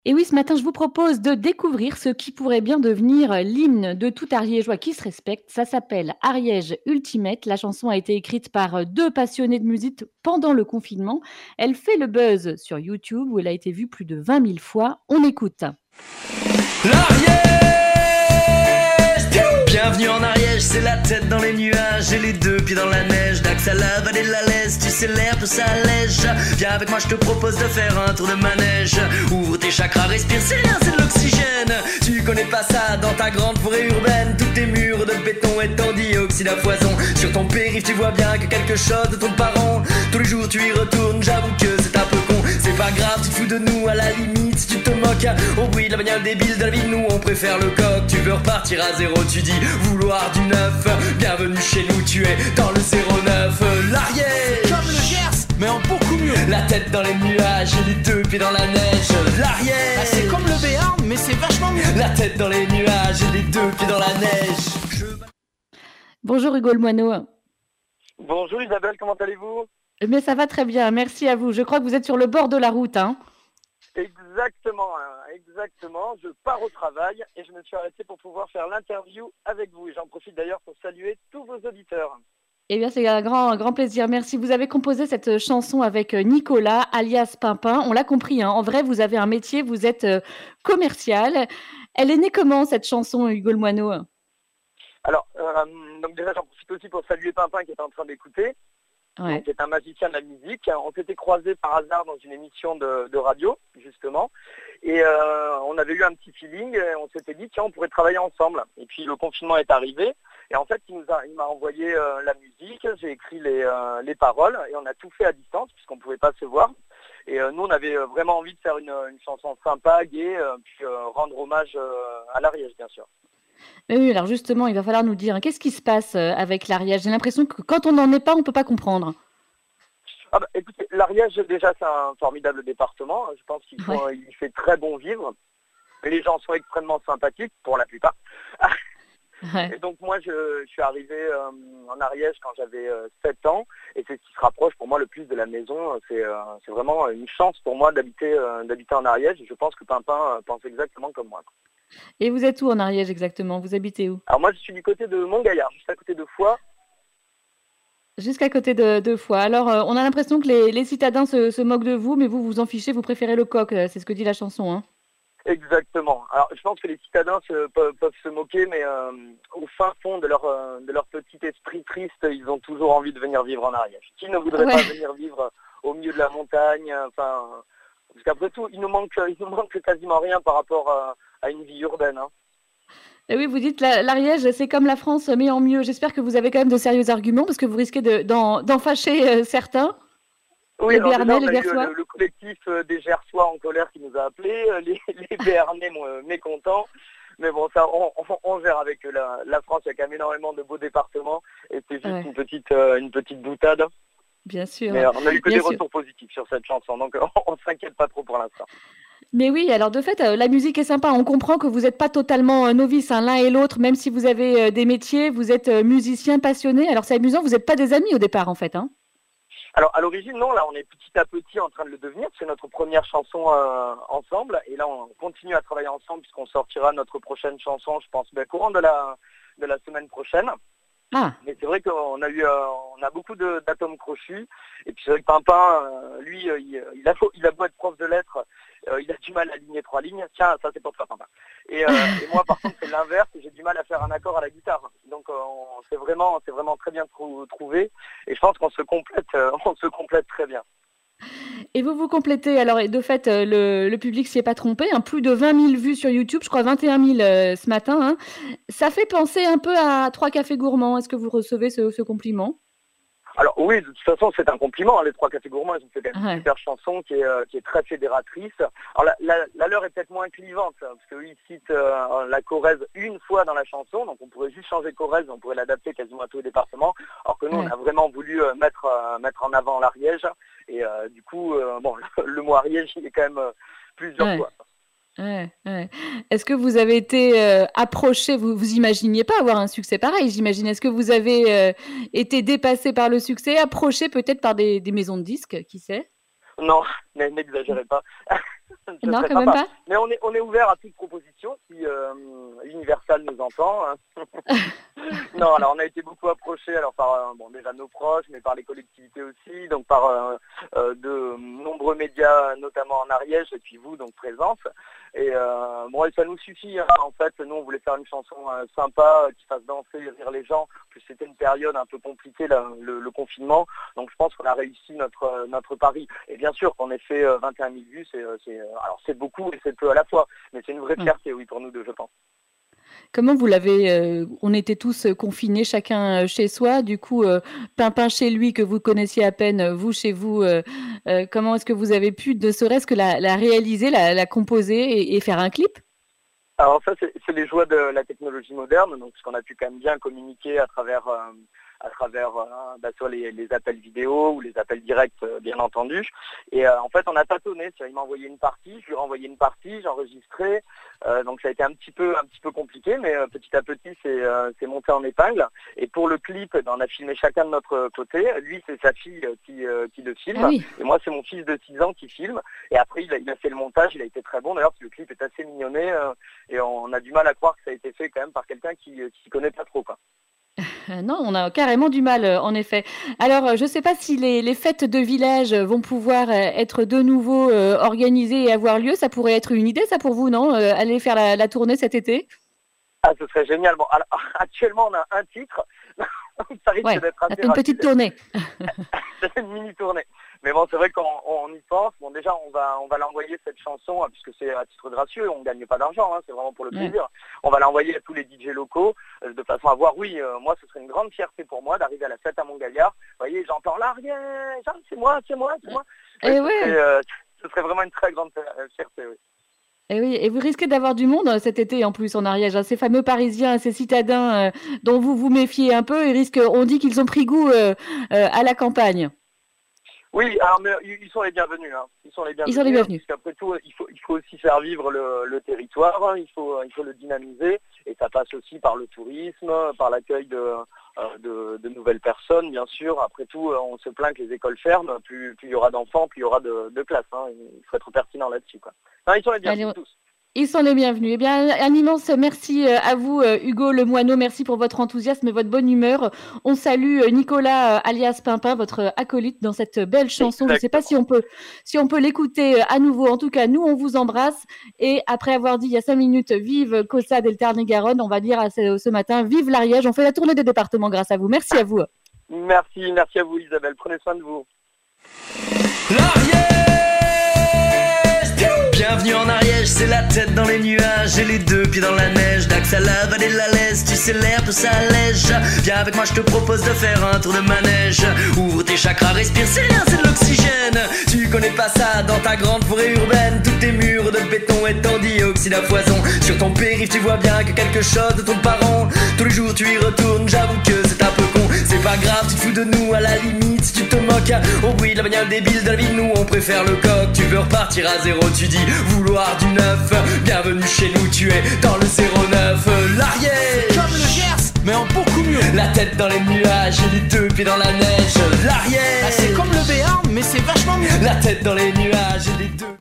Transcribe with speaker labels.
Speaker 1: Et oui, ce matin, je vous propose de découvrir ce qui pourrait bien devenir l'hymne de tout Ariégeois qui se respecte. Ça s'appelle Ariège Ultimate. La chanson a été écrite par deux passionnés de musique pendant le confinement. Elle fait le buzz sur YouTube où elle a été vue plus de 20 000 fois. On écoute.
Speaker 2: L'Ariège, bienvenue en Ariège, c'est la tête dans les nuages et les deux pieds dans la neige. Dax à la vallée de la Lez, tu sais l'air tout ça allège. Viens avec moi, je te propose de faire un tour de manège. Ouvre tes chakras, respire, c'est rien, c'est de l'oxygène. Tu connais pas ça dans ta grande forêt urbaine. Tous tes murs de béton et ton dioxyde à foison. Sur ton périph', tu vois bien que quelque chose de ton parent. Tous les jours tu y retournes, j'avoue que c'est un peu con. C'est pas grave, tu te fous de nous à la limite si tu te moques. Au bruit de la bagnole débile de la vie, nous on préfère le coq. Tu veux repartir à zéro, tu dis vouloir du neuf. Bienvenue chez nous, tu es dans le 09. L'Ariège,
Speaker 3: comme le Gers, mais en beaucoup mieux.
Speaker 2: la tête dans les nuages et les deux pieds dans la neige. L'Ariège,
Speaker 3: Bah, c'est comme le Béarn, mais c'est vachement mieux.
Speaker 2: la tête dans les nuages et les deux pieds dans la neige.
Speaker 1: Bonjour Hugo Le Moineau.
Speaker 4: Bonjour Isabelle, comment allez-vous?
Speaker 1: Mais ça va très bien, merci à vous. Je crois que vous êtes sur le bord de la route, hein.
Speaker 4: Exactement, exactement. Je pars au travail et je me suis arrêté pour pouvoir faire l'interview avec vous. Et j'en profite d'ailleurs pour saluer tous vos auditeurs.
Speaker 1: Eh bien, c'est un grand plaisir. Merci. Vous avez composé cette chanson avec Nicolas, alias Pimpin. On l'a compris, hein. En vrai, vous avez un métier, vous êtes commercial. Elle est née comment, cette chanson, Hugo Le Moineau?
Speaker 4: Alors, donc déjà j'en profite aussi pour saluer Pimpin qui est en train d'écouter,
Speaker 1: Ouais.
Speaker 4: qui est un magicien de la musique. On s'était croisés par hasard dans une émission de radio, justement. Et on avait eu un petit feeling et on s'était dit, tiens, on pourrait travailler ensemble. Et puis le confinement est arrivé. Et en fait, il m'a envoyé la musique, j'ai écrit les paroles et on a tout fait à distance puisqu'on ne pouvait pas se voir. Et nous, on avait vraiment envie de faire une chanson sympa, gaie, puis rendre hommage à l'Ariège, bien sûr.
Speaker 1: Mais oui, alors justement, il va falloir nous dire, hein, qu'est-ce qui se passe avec l'Ariège? J'ai l'impression que quand on n'en est pas, on ne peut pas comprendre.
Speaker 4: Ah bah, écoutez, l'Ariège, déjà, c'est un formidable département. Je pense
Speaker 1: Ouais.
Speaker 4: il fait très bon vivre. Et les gens sont extrêmement sympathiques, pour la plupart.
Speaker 1: Ouais.
Speaker 4: Et donc moi, je suis arrivé en Ariège quand j'avais 7 ans. Et c'est ce qui se rapproche pour moi le plus de la maison. C'est vraiment une chance pour moi d'habiter en Ariège. Et je pense que Pimpin pense exactement comme moi.
Speaker 1: Et vous êtes où en Ariège exactement? Vous habitez où?
Speaker 4: Alors moi, je suis du côté de Montgaillard, juste à côté de Foix.
Speaker 1: Jusqu'à côté de Foix. Alors, on a l'impression que les citadins se moquent de vous, mais vous vous en fichez, vous préférez le coq. C'est ce que dit la chanson, hein.
Speaker 4: Exactement. Alors je pense que les citadins peuvent se moquer, mais au fin fond de leur petit esprit triste, ils ont toujours envie de venir vivre en Ariège. Qui ne voudrait
Speaker 1: Ouais.
Speaker 4: pas venir vivre au milieu de la montagne, enfin, parce qu'après tout, il nous manque quasiment rien par rapport à une vie urbaine, hein.
Speaker 1: Et oui, vous dites l'Ariège, c'est comme la France, mais en mieux. J'espère que vous avez quand même de sérieux arguments, parce que vous risquez d'en fâcher certains,
Speaker 4: Oui,
Speaker 1: les
Speaker 4: alors déjà,
Speaker 1: Béarnais,
Speaker 4: on
Speaker 1: les
Speaker 4: a eu
Speaker 1: Versois.
Speaker 4: le collectif des Gersois en colère qui nous a appelés, les Béarnais mécontents. Mais bon, ça, on gère avec eux. La France, il y a quand même énormément de beaux départements et c'est juste
Speaker 1: Ouais,
Speaker 4: une petite boutade.
Speaker 1: bien sûr,
Speaker 4: Mais on a eu que
Speaker 1: bien
Speaker 4: des
Speaker 1: sûr.
Speaker 4: retours positifs sur cette chanson, donc on s'inquiète pas trop pour l'instant.
Speaker 1: Mais oui, alors de fait, la musique est sympa. On comprend que vous n'êtes pas totalement novice, hein, l'un et l'autre, même si vous avez des métiers, vous êtes musicien passionné. Alors c'est amusant, vous n'êtes pas des amis au départ, en fait, hein.
Speaker 4: Alors à l'origine, non, là on est petit à petit en train de le devenir. C'est notre première chanson ensemble et là on continue à travailler ensemble puisqu'on sortira notre prochaine chanson, je pense, courant de la semaine prochaine.
Speaker 1: Ah,
Speaker 4: Mais c'est vrai qu'on a on a beaucoup d'atomes crochus. Et puis c'est vrai que Pimpin, lui, il a beau être prof de lettres, il a du mal à aligner 3 lignes. Tiens, ça c'est pour toi, Pimpin. Et moi, par contre, c'est l'inverse. J'ai du mal à faire un accord à la guitare. Donc c'est vraiment très bien trouvé. Et je pense qu'on se complète, on se complète très bien.
Speaker 1: et vous vous complétez. Alors, et de fait, le public s'y est pas trompé, hein, plus de 20 000 vues sur YouTube, je crois 21 000 ce matin, hein. Ça fait penser un peu à Trois Cafés Gourmands. Est-ce que vous recevez ce compliment?
Speaker 4: Alors oui, de toute façon, c'est un compliment, hein. Les Trois Cafés Gourmands, ils ont fait quand même une
Speaker 1: Ouais,
Speaker 4: super chanson qui est très fédératrice. Alors la leur est peut-être moins clivante, hein, parce qu'eux, ils citent la Corrèze une fois dans la chanson, donc on pourrait juste changer Corrèze, on pourrait l'adapter quasiment à tous les départements, alors que nous, on
Speaker 1: ouais.
Speaker 4: a vraiment voulu mettre en avant l'Ariège, et du coup, bon, le mot Ariège, il est quand même plusieurs
Speaker 1: Ouais.
Speaker 4: fois.
Speaker 1: Ouais, ouais. Est-ce que vous avez été approché, vous imaginiez pas avoir un succès pareil, j'imagine. Est-ce que vous avez été dépassé par le succès, approché peut-être par des maisons de disques, qui sait?
Speaker 4: Non, n'exagérez pas. Ce
Speaker 1: Non,
Speaker 4: serait
Speaker 1: quand même
Speaker 4: sympa.
Speaker 1: pas.
Speaker 4: Mais on est ouvert à toute proposition si Universal nous entend. Hein. Non, alors on a été beaucoup approchés alors par déjà nos proches, mais par les collectivités aussi, donc par de nombreux médias, notamment en Ariège, et puis vous, donc Présence. Et et ça nous suffit. Hein. En fait, nous on voulait faire une chanson sympa, qui fasse danser, rire les gens. Puis c'était une période un peu compliquée, là, le confinement. Donc je pense qu'on a réussi notre pari. Et bien sûr qu'on ait fait 21 000 vues, c'est beaucoup et c'est peu à la fois. Mais c'est une vraie fierté, oui, pour nous deux, je pense.
Speaker 1: Comment vous l'avez on était tous confinés, chacun chez soi. Du coup, Pimpin chez lui, que vous connaissiez à peine, vous chez vous. Comment est-ce que vous avez pu, ne serait-ce que la réaliser, la composer et faire un clip?
Speaker 4: Alors ça, c'est les joies de la technologie moderne, donc ce qu'on a pu quand même bien communiquer à travers soit les appels vidéo ou les appels directs, bien entendu. Et en fait, on a tâtonné. Il m'a envoyé une partie, je lui ai renvoyé une partie, j'ai enregistré. Donc ça a été un petit peu compliqué, mais petit à petit, c'est monté en épingle. Et pour le clip, on a filmé chacun de notre côté. Lui, c'est sa fille qui le filme.
Speaker 1: Ah oui.
Speaker 4: Et moi, c'est mon fils de 6 ans qui filme. Et après, il a fait le montage, il a été très bon. D'ailleurs, le clip est assez mignonné. Et on a du mal à croire que ça a été fait quand même par quelqu'un qui s'y connaît pas trop, quoi.
Speaker 1: Non, on a carrément du mal, en effet. Alors, je ne sais pas si les fêtes de village vont pouvoir être de nouveau organisées et avoir lieu. Ça pourrait être une idée, ça, pour vous, non? Aller faire la tournée cet été?
Speaker 4: Ah, ce serait génial. Bon, alors, actuellement, on a un titre. Ça risque d'être assez
Speaker 1: une
Speaker 4: rapide.
Speaker 1: petite tournée.
Speaker 4: C'est une mini-tournée. Mais bon, c'est vrai qu'on y pense. Bon, déjà, on va l'envoyer, cette chanson, puisque c'est à titre gracieux, on ne gagne pas d'argent, hein, c'est vraiment pour le plaisir. On va l'envoyer à tous les DJ locaux, de façon à voir, moi, ce serait une grande fierté pour moi d'arriver à la fête à Montgaillard. Vous voyez, j'entends l'Ariège, c'est moi.
Speaker 1: Et
Speaker 4: ce serait vraiment une très grande fierté, oui.
Speaker 1: Et oui, et vous risquez d'avoir du monde cet été en plus en Ariège. Ces fameux Parisiens, ces citadins dont vous vous méfiez un peu, on dit qu'ils ont pris goût à la campagne.
Speaker 4: Oui, alors mais ils sont les bienvenus. Hein. Ils sont les bienvenus. Parce qu'après tout, il faut aussi faire vivre le territoire. Hein. Il faut le dynamiser. Et ça passe aussi par le tourisme, par l'accueil de nouvelles personnes, bien sûr. Après tout, on se plaint que les écoles ferment. Plus il y aura d'enfants, plus il y aura de classes. Hein. Il faut être pertinent là-dessus, quoi. Non, ils sont les bienvenus tous.
Speaker 1: Ils sont les bienvenus. Eh bien, un immense merci à vous, Hugo Lemoineau. Merci pour votre enthousiasme et votre bonne humeur. On salue Nicolas, alias Pimpin, votre acolyte, dans cette belle chanson. Exactement. Je ne sais pas si on peut l'écouter à nouveau. En tout cas, nous, on vous embrasse. Et après avoir dit il y a 5 minutes, vive Caussade et le Tarn-et-Garonne, on va dire ce matin, vive l'Ariège. On fait la tournée des départements grâce à vous. Merci à vous.
Speaker 4: Merci à vous, Isabelle. Prenez soin de vous.
Speaker 2: L'Ariège! Bienvenue en Ariège, c'est la tête dans les nuages et les 2 pieds dans la neige. D'Axe à la vallée de la Lez, tu sais l'air peu ça allège. Viens avec moi, je te propose de faire un tour de manège. Ouvre tes chakras, respire, c'est rien, c'est de l'oxygène. Tu connais pas ça dans ta grande forêt urbaine. Tous tes murs de béton et ton dioxyde à foison. Sur ton périph', tu vois bien que quelque chose de ton parent. Tous les jours tu y retournes, j'avoue que c'est un peu con. C'est pas grave, tu te fous de nous à la limite. Si tu te moques au bruit de la bagnole débile de la vie, nous on préfère le coq. Tu veux repartir à zéro, tu dis vouloir du neuf. Bienvenue chez nous, tu es dans le 09. L'Ariège,
Speaker 3: comme le Gers, mais en beaucoup mieux.
Speaker 2: La tête dans les nuages et les 2 pieds dans la neige. L'Ariège,
Speaker 3: c'est comme le Béarn, mais c'est vachement mieux.
Speaker 2: La tête dans les nuages et les 2